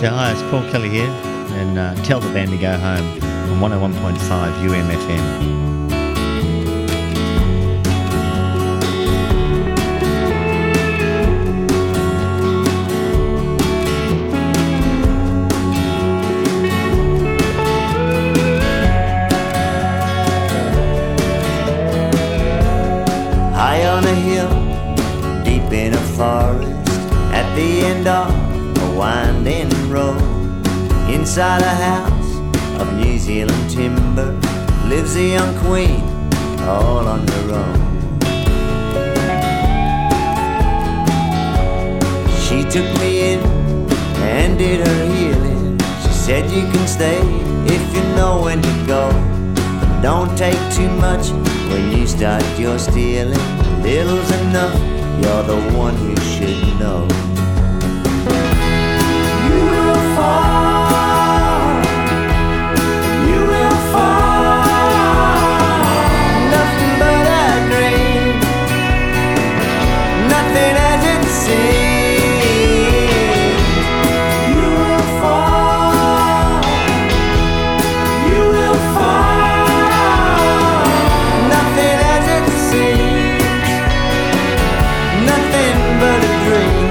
So hi, it's Paul Kelly here, and tell the band to go home on 101.5 UMFM. High on a hill, deep in a forest, at the end of a winding road, inside a house of New Zealand timber, lives a young queen, all on her own. She took me in and did her healing. She said you can stay if you know when to go, but don't take too much when you start your stealing. Little's enough, you're the one who should know. You will fall, you will fall. Nothing but a dream, nothing as it seems. You will fall, you will fall. Nothing as it seems, nothing but a dream.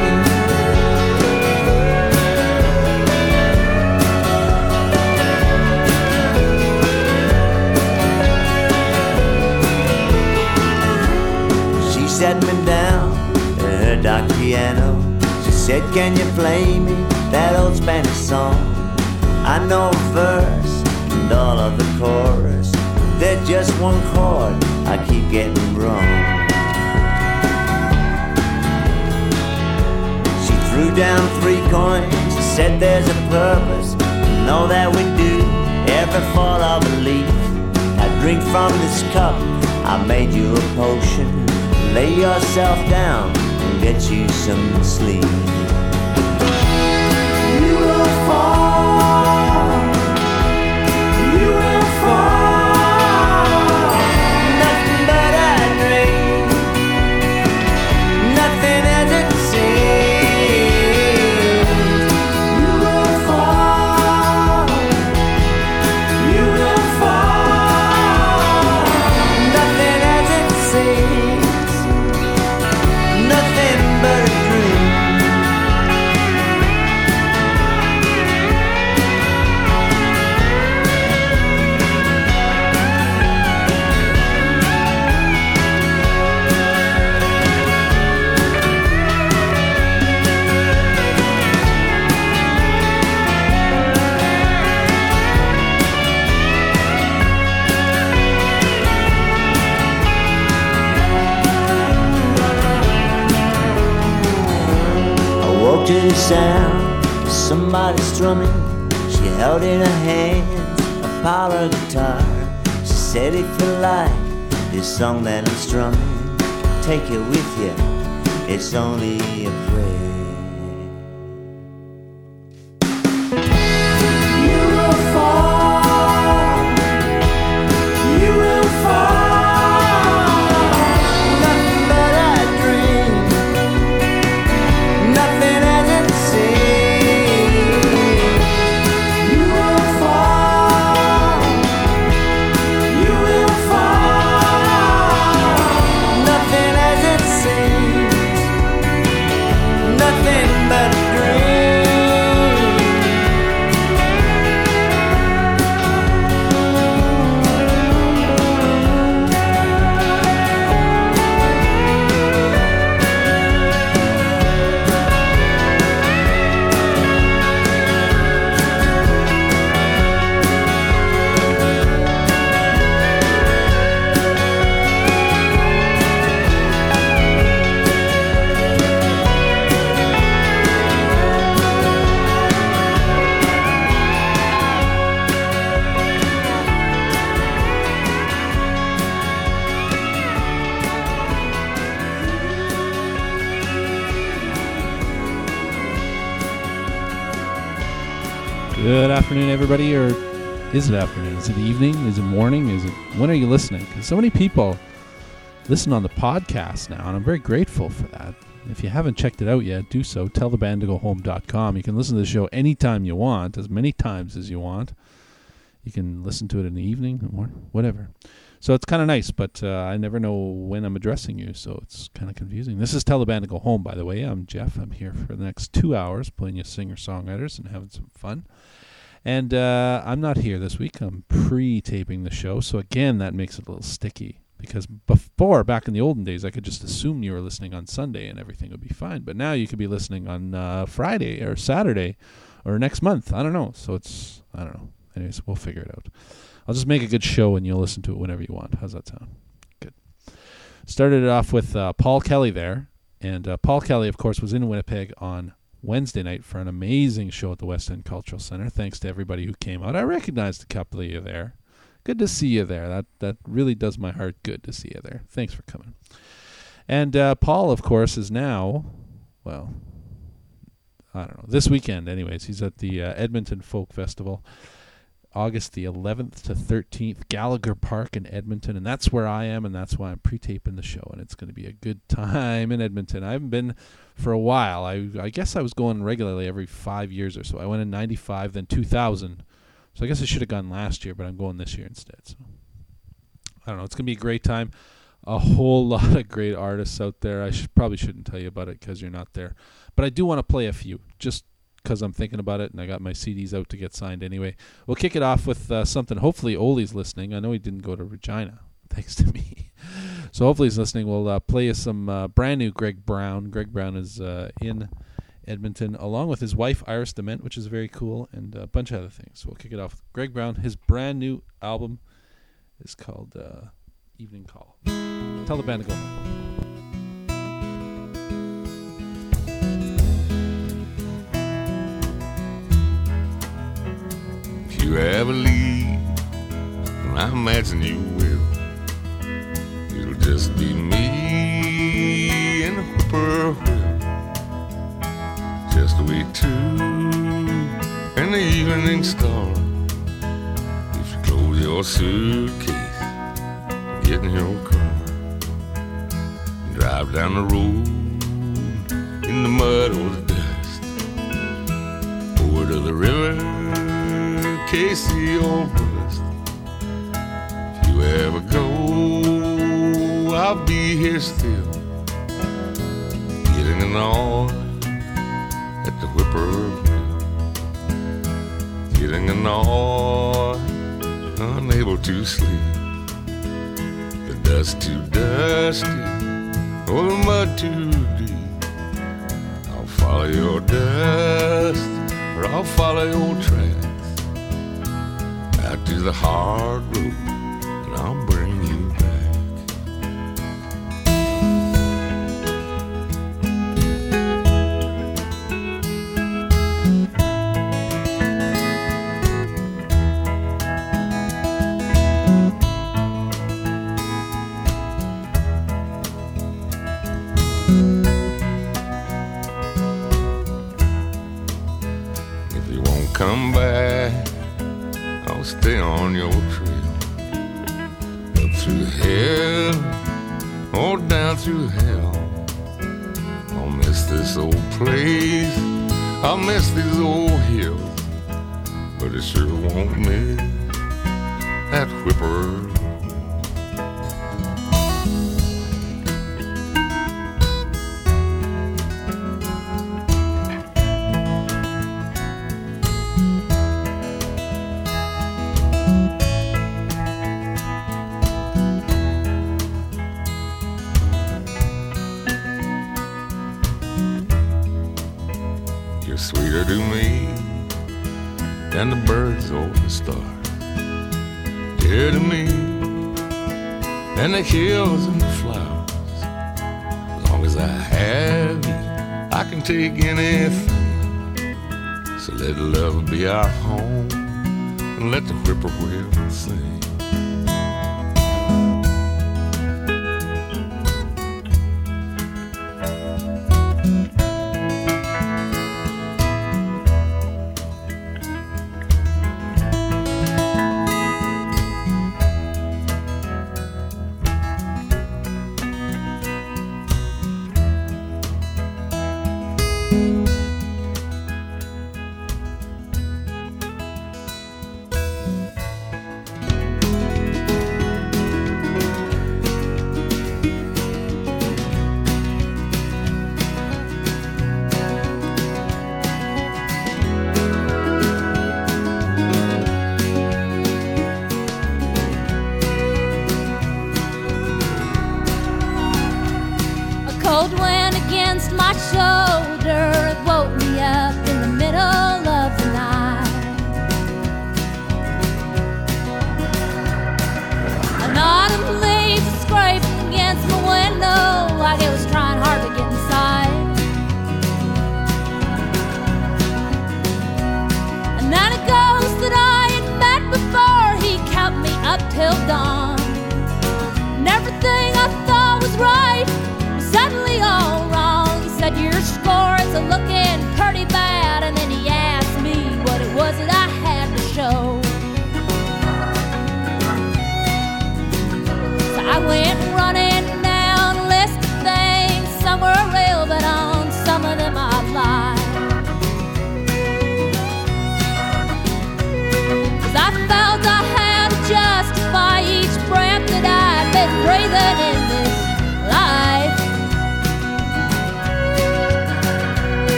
She sat me down at her dark piano. She said, can you play me that old Spanish song? I know a verse and all of the chorus, they're just one chord I keep getting wrong. She threw down 3 coins, she said there's a purpose, know that we do every fall of a leaf. Now drink from this cup, I made you a potion. Lay yourself down and get you some sleep. You will fall, you will fall. Nothing but a dream, nothing as it seems. You will fall, you will fall. Nothing as it seems, nothing but a dream. I woke to the sound of somebody strumming. She held in her hands a parlor guitar. She said, if you like this song that I'm strumming, take it with you, it's only a prayer. You will fall, you will fall. Nothing but a dream, nothing as it seems. You will fall, you will fall. Nothing as it seems, nothing but a dream. Good afternoon, everybody. Or is it afternoon? Is it evening? Is it morning? Is it when are you listening? Because so many people listen on the podcast now, and I'm very grateful for that. If you haven't checked it out yet, do so. TellTheBandToGoHome.com. You can listen to the show anytime you want, as many times as you want. You can listen to it in the evening or whatever. So it's kind of nice, but I never know when I'm addressing you, so it's kind of confusing. This is Tell the Band to Go Home, by the way. I'm Jeff. I'm here for the next 2 hours playing you singer-songwriters and having some fun. And I'm not here this week. I'm pre-taping the show, so again, that makes it a little sticky. Because before, back in the olden days, I could just assume you were listening on Sunday and everything would be fine. But now you could be listening on Friday or Saturday or next month. I don't know. So I don't know. Anyways, we'll figure it out. I'll just make a good show and you'll listen to it whenever you want. How's that sound? Good. Started it off with Paul Kelly there. And Paul Kelly, of course, was in Winnipeg on Wednesday night for an amazing show at the West End Cultural Center. Thanks to everybody who came out. I recognized a couple of you there. Good to see you there. That really does my heart good to see you there. Thanks for coming. And Paul, of course, is now, well, I don't know, this weekend anyways. He's at the Edmonton Folk Festival. August the 11th to 13th, Gallagher Park in Edmonton, and that's where I am, and that's why I'm pre-taping the show, and it's going to be a good time in Edmonton. I haven't been for a while. I guess I was going regularly every 5 years or so. I went in 95, then 2000, so I guess I should have gone last year, but I'm going this year instead. So I don't know. It's going to be a great time. A whole lot of great artists out there. I probably shouldn't tell you about it because you're not there, but I do want to play a few, just because I'm thinking about it, and I got my CDs out to get signed anyway. We'll kick it off with something. Hopefully Oli's listening. I know he didn't go to Regina, thanks to me. So hopefully he's listening. We'll play you some brand new Greg Brown. Greg Brown is in Edmonton, along with his wife, Iris Dement, which is very cool, and a bunch of other things. So we'll kick it off with Greg Brown. His brand new album is called Evening Call. Tell the band to go home. You ever leave, and I imagine you will. It'll just be me and a whippoorwill, just we two and the evening star. If you close your suitcase, get in your car, drive down the road in the mud or the dust, over to the river, Casey or Bust. If you ever go, I'll be here still, getting an oar at the whippoorwill, getting an oar, unable to sleep. The dust too dusty, or the mud too deep. I'll follow your dust, or I'll follow your tracks out to the hard road, and I'll bring you back. If you won't come back, I'll stay on your trail, up through hell or down through hell. I'll miss this old place, I'll miss these old hills, but it sure won't miss that whippoorwill. You're sweeter to me than the birds or the stars, dear to me than the hills and the flowers. As long as I have you, I can take anything. So let love be our home, and let the whippoorwill sing.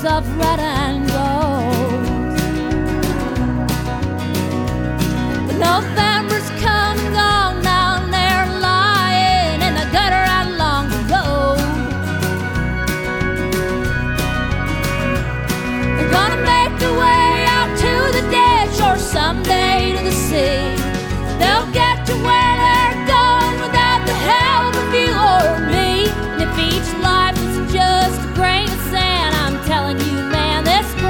of red and gold. But November's come and gone, now and they're lying in the gutter along the road. They're gonna make their way out to the ditch or someday to the sea. They'll get to where they're going without the help of you or me. And if each life is just a grain of sand, I'm telling you, man, this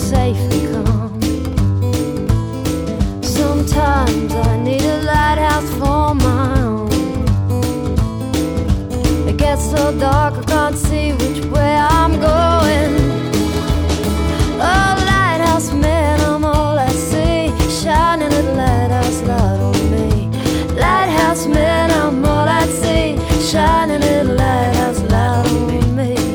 safe and calm. Sometimes I need a lighthouse for my own. It gets so dark I can't see which way I'm going. Oh, lighthouse man, I'm all I see. Shining a lighthouse light on me. Lighthouse man, I'm all I see. Shining a lighthouse light on me.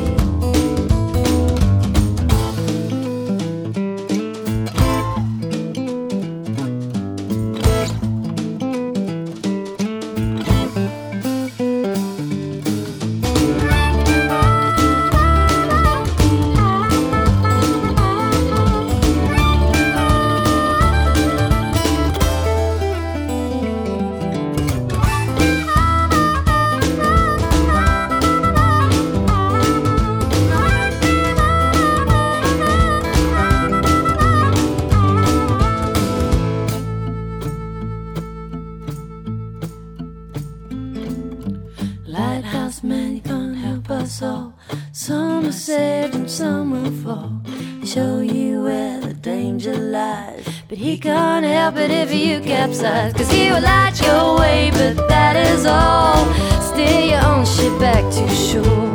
Lighthouse man, you can't help us all. Some are saved and some will fall. Show you where the danger lies, but he can't help it if you capsize. Cause he will light your way, but that is all. Steer your own ship back to shore.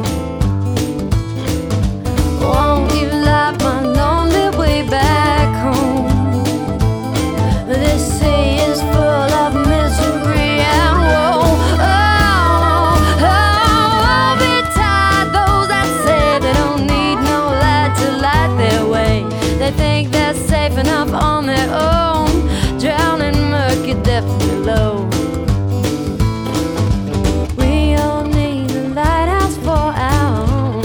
Won't you light my lonely way back home? This sea is full of misery and woe. They think they're safe enough on their own, drowning murky depths below. We all need a lighthouse for our own.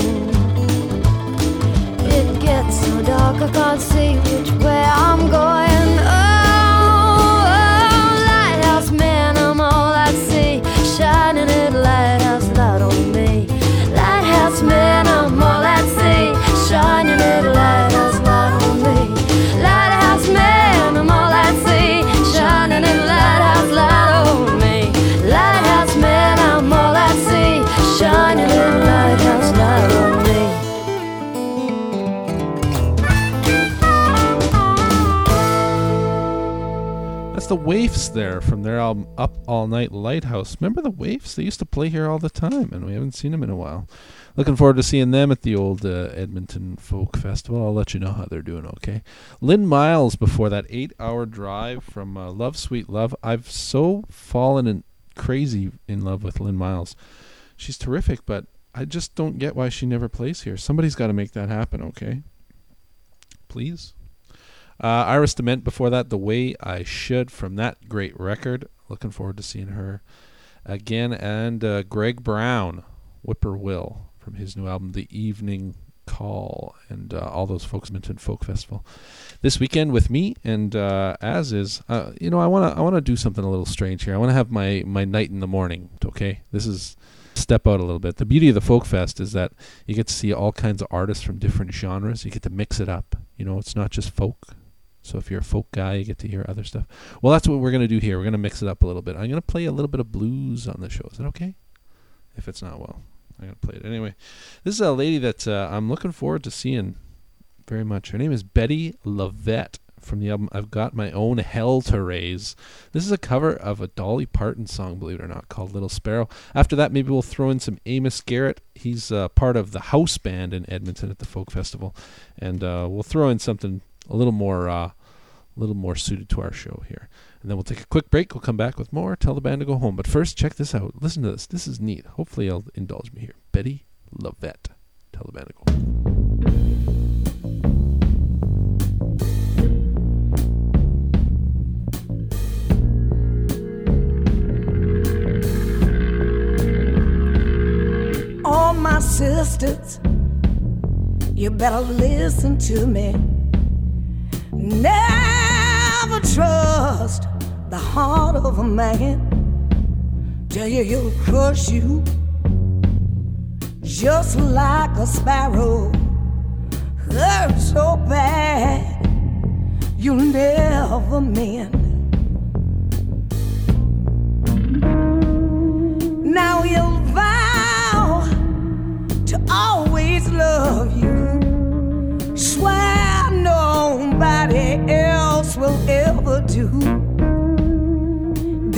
It gets so dark I can't see which way I'm going. Oh, lighthouse man, I'm all I see. Shining a lighthouse light on me. Lighthouse man, I'm all I see. Shining a lighthouse light on me. Lighthouse man, I'm all I see. Shining a lighthouse light on me. Lighthouse man, I'm all I see. Shining a lighthouse light on me. That's the Waifs there from their album Up All Night Lighthouse. Remember the Waifs? They used to play here all the time, and we haven't seen them in a while. Looking forward to seeing them at the old Edmonton Folk Festival. I'll let you know how they're doing, okay? Lynn Miles before that 8-hour drive from Love Sweet Love. I've so fallen in crazy in love with Lynn Miles. She's terrific, but I just don't get why she never plays here. Somebody's got to make that happen, okay? Please? Iris DeMent before that, The Way I Should from that great record. Looking forward to seeing her again. And Greg Brown, Whippoorwill, from his new album, The Evening Call, and all those folks at Edmonton Folk Festival this weekend with me. And as is, I want to do something a little strange here. I want to have my night in the morning. Okay, this is step out a little bit. The beauty of the Folk Fest is that you get to see all kinds of artists from different genres. You get to mix it up. It's not just folk. So if you're a folk guy, you get to hear other stuff. Well, that's what we're going to do here. We're going to mix it up a little bit. I'm going to play a little bit of blues on the show. Is that okay? If it's not, well, I'm going to play it. Anyway, this is a lady that I'm looking forward to seeing very much. Her name is Betty Lavette from the album I've Got My Own Hell to Raise. This is a cover of a Dolly Parton song, believe it or not, called Little Sparrow. After that, maybe we'll throw in some Amos Garrett. He's part of the house band in Edmonton at the Folk Festival. And we'll throw in something a little more suited to our show here. And then we'll take a quick break. We'll come back with more. Tell the band to go home. But first, check this out. Listen to this. This is neat. Hopefully you'll indulge me here. Betty Lavette. Tell the band to go home. All my sisters, you better listen to me. Never trust the heart of a man. Tell you he'll crush you just like a sparrow. Hurt so bad you'll never mend. Now he'll vow to always love you. Swear no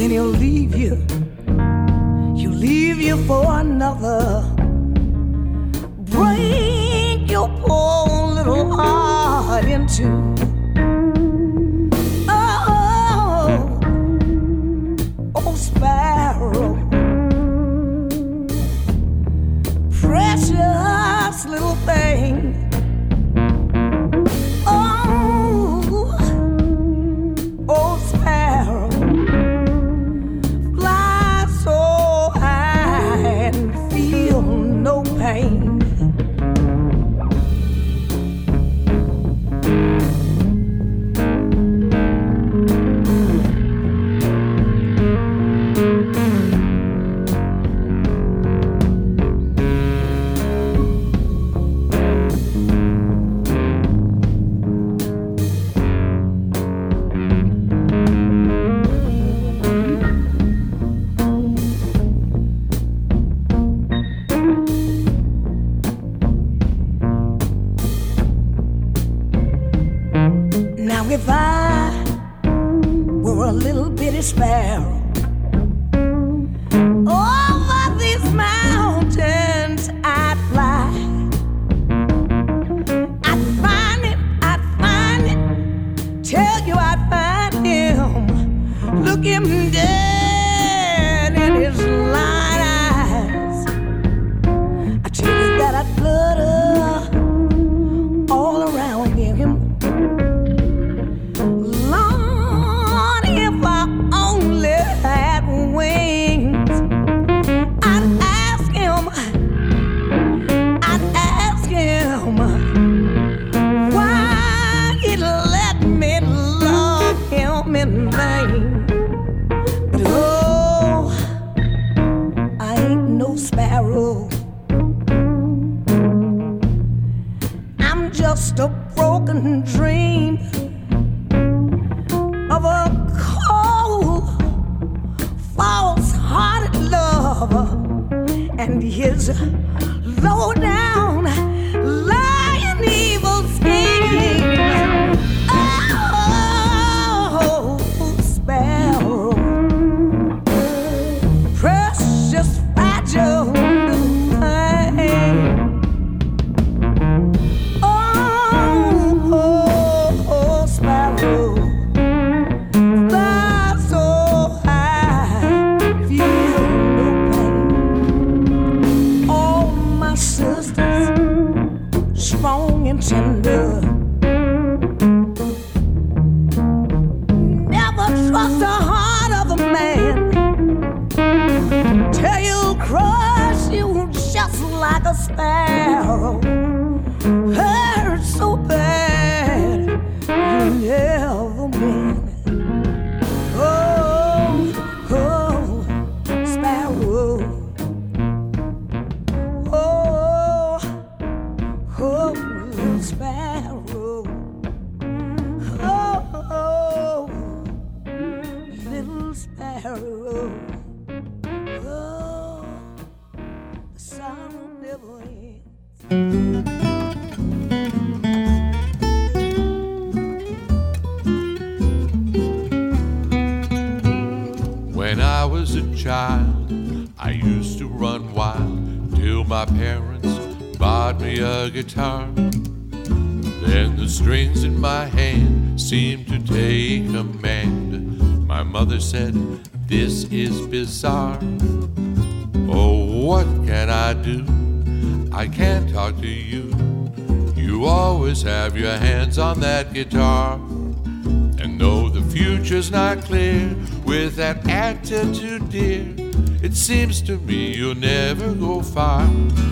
then he'll leave you. He'll leave you for another. Break your poor little heart in two. Oh, sparrow, precious little thing. Oh, sparrow, fly so high and feel no pain. If I were a little bitty sparrow, over these mountains I'd fly. I'd find it, tell you I'd find him, look him dead in his light eyes. I tell you that I'd flutter all around him. Just a broken dream of a cold, false-hearted lover and his low-down, lying, evil scheme. Oh, sparrow, precious, fragile little thing. Tender. Never trust the heart of a man till you crush you just like a sparrow. Hurt so bad you never mean it. Oh, sparrow. Sparrow, oh, little sparrow, oh, the summer never ends. When I was a child, I used to run wild till my parents bought me a guitar. Then the strings in my hand seemed to take command. My mother said, "This is bizarre. Oh, what can I do? I can't talk to you. You always have your hands on that guitar. And though the future's not clear with that attitude, dear, it seems to me you'll never go far."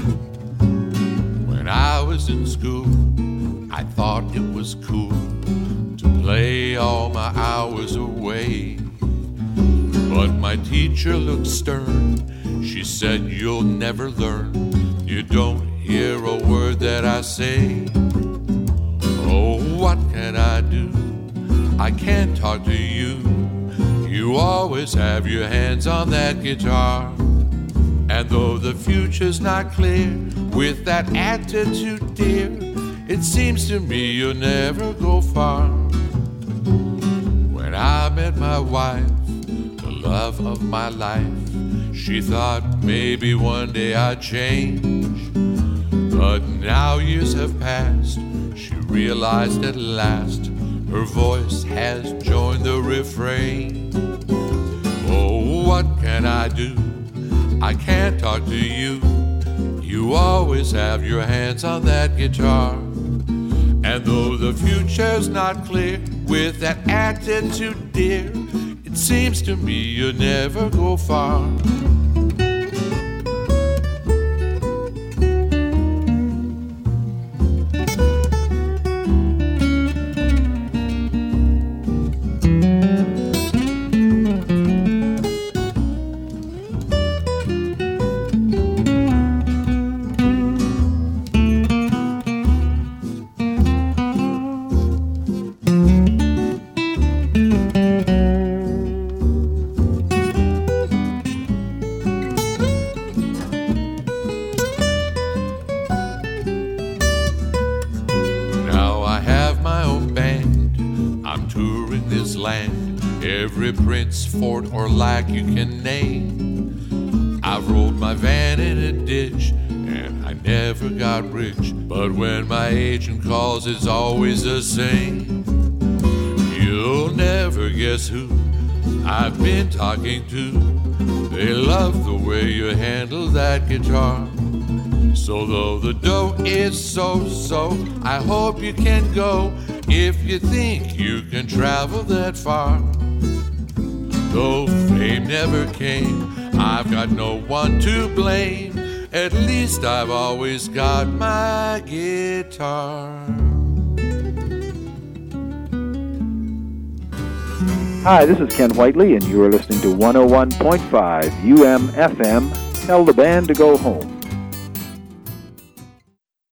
When I was in school, I thought it was cool to play all my hours away. But my teacher looked stern. She said, "You'll never learn. You don't hear a word that I say." Oh, what can I do? I can't talk to you. You always have your hands on that guitar. And though the future's not clear with that attitude, dear, it seems to me you'll never go far. When I met my wife, the love of my life. She thought maybe one day I'd change, but now years have passed. She realized at last her voice has joined the refrain. Oh, what can I do? I can't talk to you. You always have your hands on that guitar. And though the future's not clear, with that attitude, dear, it seems to me you'll never go far. Every prince, fort, or lack you can name. I've rolled my van in a ditch, and I never got rich. But when my agent calls, it's always the same. You'll never guess who I've been talking to. They love the way you handle that guitar. So though the dough is so-so, I hope you can go if you think you can travel that far. Though fame never came, I've got no one to blame. At least I've always got my guitar. Hi, this is Ken Whiteley, and you are listening to 101.5 UMFM. Tell the band to go home.